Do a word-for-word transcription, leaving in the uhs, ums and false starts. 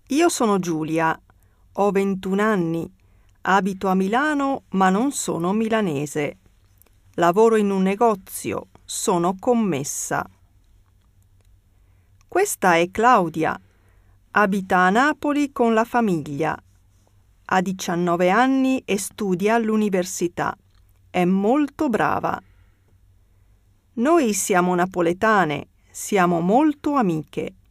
Io sono Giulia, ho ventuno anni, abito a Milano ma non sono milanese. Lavoro in un negozio, sono commessa. Questa è Claudia, abita a Napoli con la famiglia. Ha diciannove anni e studia all'università. È molto brava. Noi siamo napoletane, siamo molto amiche.